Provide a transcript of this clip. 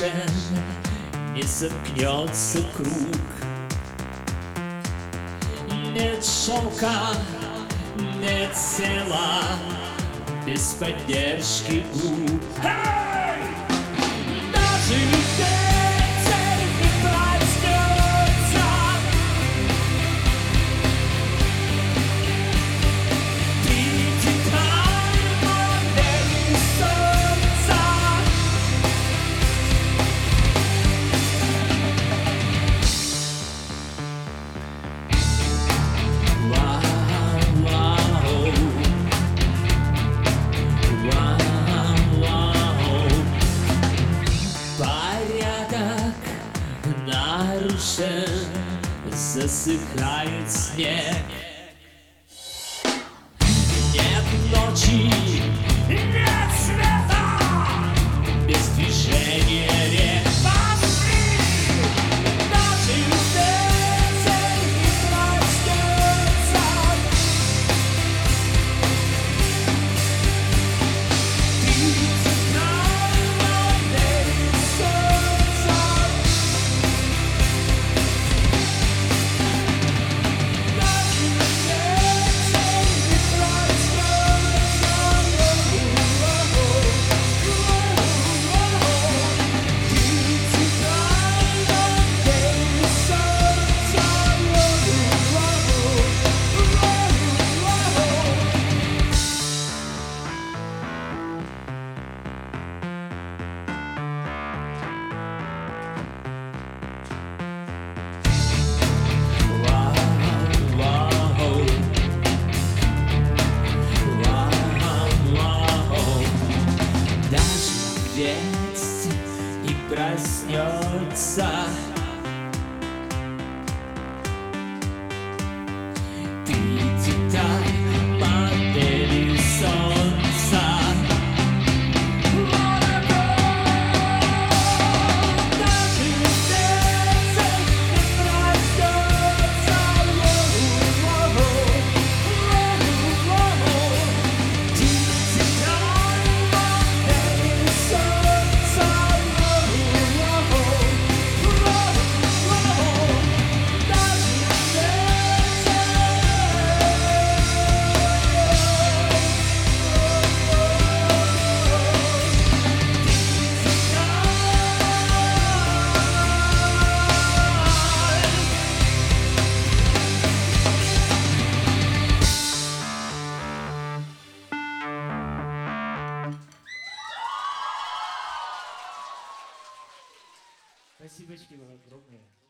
нарушен, не сомкнется круг. Нет шелка, нет тела, без поддержки губ. Даже ветер не проснется. Ты деталь модели солнца. Порядок нарушен, засыхает снег. Нет ночи, нет света, без движения рек. Пошли, даже ветер не проснется. Ты деталь модели солнца. Даже ветер не проснется. Ты деталь модели солнца. Даже ведь не проснется. Ты деталь модели солнца. Даже ветер не проснется. Ты деталь модели солнца. Спасибочки вам огромные.